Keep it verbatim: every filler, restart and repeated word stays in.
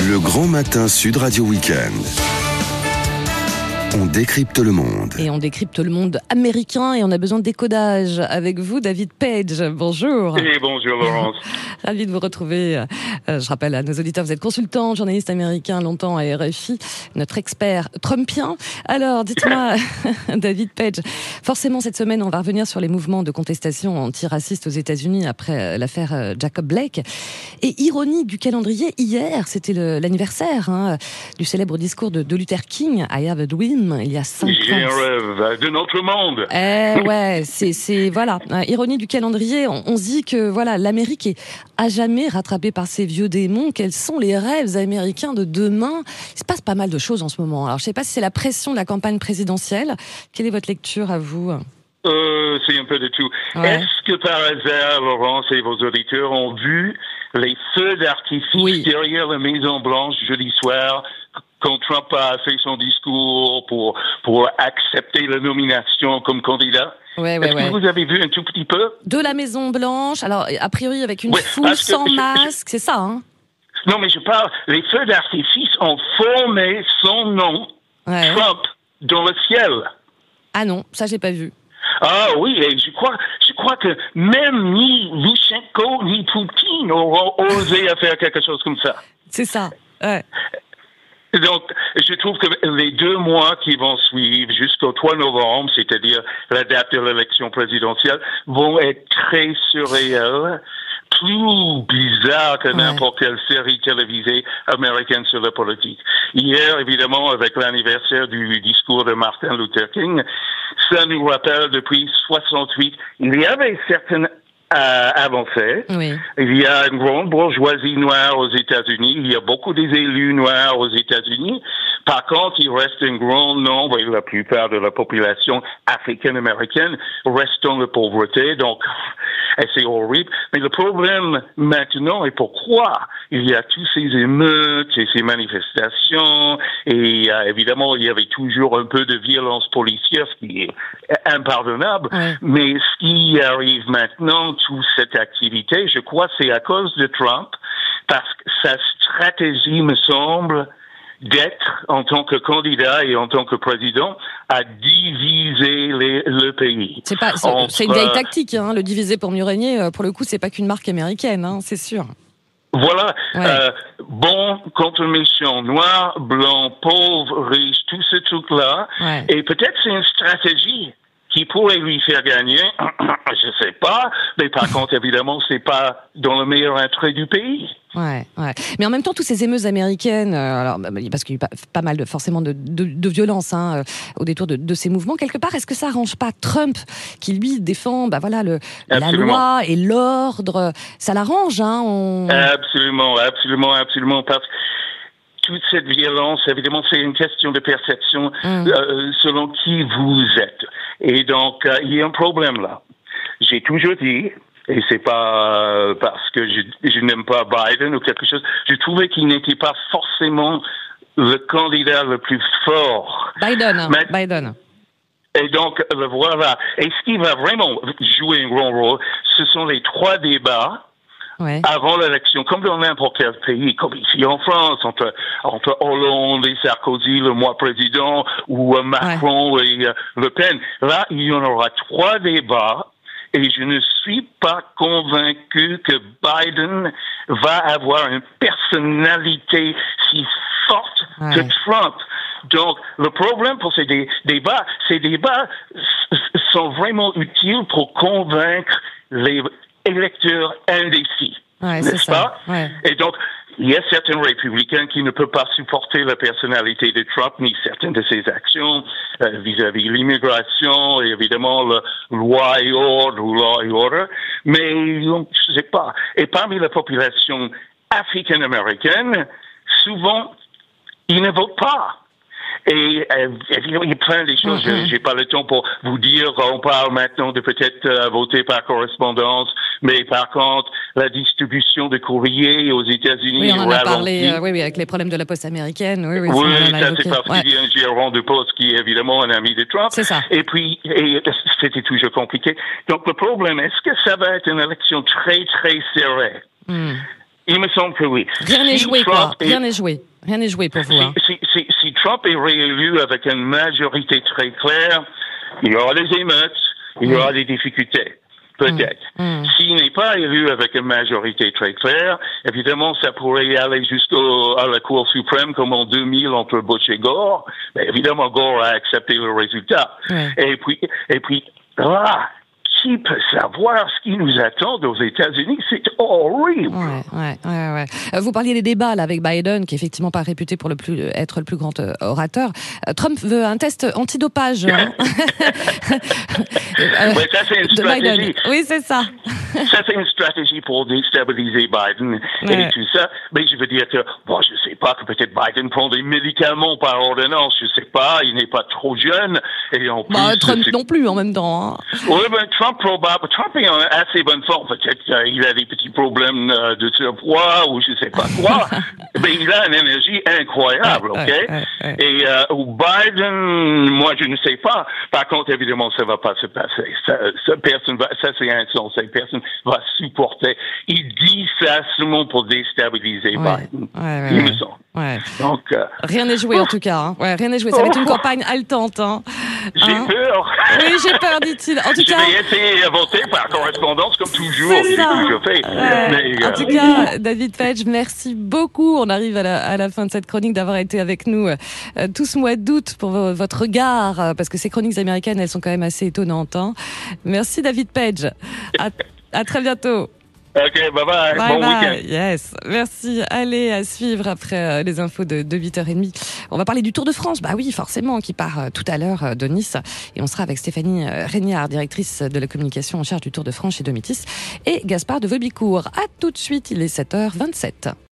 Le grand matin Sud Radio Week-end. On décrypte le monde. Et on décrypte le monde américain et on a besoin de décodage. Avec vous, David Page. Bonjour. Et bonjour, Laurence. Ravi de vous retrouver. Euh, je rappelle à nos auditeurs, vous êtes consultant, journaliste américain, longtemps à R F I, notre expert trumpien. Alors, dites-moi, David Page, forcément, cette semaine, on va revenir sur les mouvements de contestation antiracistes aux États-Unis après l'affaire Jacob Blake. Et ironie du calendrier, hier, c'était le, l'anniversaire hein, du célèbre discours de, de Luther King, I Have a Dream, il y a cinq ans. J'ai un rêve de notre monde. Eh ouais, c'est, c'est voilà, euh, ironie du calendrier. On, on se dit que voilà, l'Amérique est à jamais rattrapée par ses vieux démons. Quels sont les rêves américains de demain ? Il se passe pas mal de choses en ce moment. Alors je sais pas si c'est la pression de la campagne présidentielle. Quelle est votre lecture à vous ? Euh, c'est un peu de tout. Ouais. Est-ce que par hasard, Laurence et vos auditeurs ont vu les feux d'artifice oui. derrière la Maison Blanche jeudi soir? Quand Trump a fait son discours pour pour accepter la nomination comme candidat, ouais, ouais, est-ce ouais. que vous avez vu un tout petit peu de la Maison Blanche? Alors a priori avec une ouais, foule sans je, masque, je, c'est ça, hein? Non, mais je parle. Les feux d'artifice ont formé son nom, ouais. Trump, dans le ciel. Ah non, ça j'ai pas vu. Ah oui, et je crois, je crois que même ni Lushenko ni Poutine auront osé faire quelque chose comme ça. C'est ça. Ouais. Donc, je trouve que les deux mois qui vont suivre jusqu'au trois novembre, c'est-à-dire la date de l'élection présidentielle, vont être très surréels, plus bizarres que n'importe ouais. quelle série télévisée américaine sur la politique. Hier, évidemment, avec l'anniversaire du discours de Martin Luther King, ça nous rappelle depuis soixante-huit, il y avait certaines Euh, avancé. Oui. Il y a une grande bourgeoisie noire aux États-Unis. Il y a beaucoup des élus noirs aux États-Unis. Par contre, il reste un grand nombre, et la plupart de la population africaine-américaine reste dans la pauvreté. Donc, c'est horrible. Mais le problème maintenant est pourquoi il y a tous ces émeutes et ces manifestations. Et euh, évidemment, il y avait toujours un peu de violence policière, ce qui est impardonnable. Oui. Mais ce qui arrive maintenant, toute cette activité, je crois, c'est à cause de Trump, parce que sa stratégie, me semble, d'être, en tant que candidat et en tant que président, à diviser les, le pays. C'est pas, c'est, Entre, c'est une vieille tactique, hein, le diviser pour mieux régner. Pour le coup, c'est pas qu'une marque américaine, hein, c'est sûr. Voilà, ouais. euh, bon contre méchant, noir, blanc, pauvre, riche, tout ce truc-là. Ouais. Et peut-être c'est une stratégie qui pourrait lui faire gagner, je sais pas, mais par contre, évidemment, c'est pas dans le meilleur intérêt du pays. Ouais, ouais. Mais en même temps, toutes ces émeutes américaines, euh, alors, parce qu'il y a eu pas, pas mal de, forcément de, de, de violence hein, au détour de, de ces mouvements, quelque part, est-ce que ça arrange pas Trump, qui lui défend bah, voilà, le, la loi et l'ordre? Ça l'arrange, hein on... Absolument, absolument, absolument, parce que toute cette violence, évidemment, c'est une question de perception mmh. euh, selon qui vous êtes. Et donc, euh, il y a un problème là. J'ai toujours dit, et c'est pas euh, parce que je, je n'aime pas Biden ou quelque chose, je trouvais qu'il n'était pas forcément le candidat le plus fort. Biden, Mais, Biden. Et donc, le voilà. Et ce qui va vraiment jouer un grand rôle, ce sont les trois débats Ouais. avant l'élection, comme dans n'importe quel pays, comme ici en France, entre, entre Hollande et Sarkozy, le mois président, ou euh, Macron ouais. et euh, Le Pen. Là, il y en aura trois débats, et je ne suis pas convaincu que Biden va avoir une personnalité si forte ouais. que Trump. Donc, le problème pour ces dé- débats, ces débats s- sont vraiment utiles pour convaincre les électeurs indécis, ouais, n'est-ce pas? Ouais. Et donc, il y a certains républicains qui ne peuvent pas supporter la personnalité de Trump ni certaines de ses actions euh, vis-à-vis de l'immigration et évidemment le loi et ordre ou law et order, mais je sais pas. Et parmi la population africaine-américaine, souvent, ils ne votent pas. Et euh, évidemment, il y a plein de choses. Mm-hmm. Je n'ai pas le temps pour vous dire. On parle maintenant de peut-être euh, voter par correspondance, mais par contre, la distribution de courriers aux États-Unis. Oui, on en a parlé. Euh, oui, oui, avec les problèmes de la poste américaine. Oui, oui, oui ça, ça c'est parce ouais. qu'il y a un gérant de poste qui est évidemment un ami de Trump. C'est ça. Et puis, et, c'était toujours compliqué. Donc, le problème, est-ce que ça va être une élection très, très serrée? Mm. Il me semble que oui. Rien n'est si joué, Trump quoi. est- Rien n'est joué. Rien n'est joué pour vous. Hein. Si, si, si, si Trump est réélu avec une majorité très claire, il y aura des émeutes, il y aura des difficultés. Peut-être. Mm. Mm. S'il n'est pas élu avec une majorité très claire, évidemment, ça pourrait aller jusqu'à la Cour suprême, comme en deux mille entre Bush et Gore. Mais évidemment, Gore a accepté le résultat. Ouais. Et puis, et puis, là, qui peut savoir ce qui nous attend aux États-Unis? C'est horrible. Ouais, ouais, ouais, ouais. Euh, Vous parliez des débats là, avec Biden, qui est effectivement pas réputé pour le plus, être le plus grand euh, orateur. Euh, Trump veut un test antidopage. Hein. euh, Ouais, ça, c'est une de Biden. stratégie. Oui, c'est ça. Ça, c'est une stratégie pour déstabiliser Biden Ouais. et tout ça. Mais je veux dire que, bon, je sais pas, que peut-être Biden prend des médicaments par ordonnance, je sais pas, il n'est pas trop jeune. Et en plus, Bah, Trump c'est- non plus en même temps. Hein. Oui, ben, Trump, probable. Trump est en assez bonne forme. Peut-être qu'il a des petits problèmes euh, de surpoids ou je sais pas quoi. Mais il a une énergie incroyable, Ouais, OK? ouais, ouais, ouais. Et euh, Biden, moi, je ne sais pas. Par contre, évidemment, ça va pas se passer. Ça, ça, personne va, ça c'est insensé. Personne va supporter. Il dit ça seulement pour déstabiliser Ouais, Biden. ouais, ouais, il ouais. me semble. Ouais. Donc, euh, Rien n'est joué en tout cas. Hein. Ouais, rien n'est joué. Ça va être une campagne haletante. Hein. j'ai Hein. peur. Oui, j'ai peur, dit-il. En tout Je cas. vais essayer de voter par correspondance comme toujours. C'est ça. que je fais. Ouais. Mais, En euh, tout cas, David Page, merci beaucoup. On arrive à la, à la fin de cette chronique d'avoir été avec nous euh, tout ce mois d'août pour vo- votre regard, euh, parce que ces chroniques américaines, elles sont quand même assez étonnantes. Hein. Merci David Page. À, à très bientôt. OK, bye bye. Bye bon bye. week-end. Yes. Merci. Allez, à suivre après euh, les infos de, de huit heures trente. On va parler du Tour de France. Bah oui, forcément, qui part euh, tout à l'heure euh, de Nice. Et on sera avec Stéphanie euh, Régnard, directrice de la communication en charge du Tour de France chez Domitis, et Gaspard de Vaubicourt. À tout de suite, il est sept heures vingt-sept.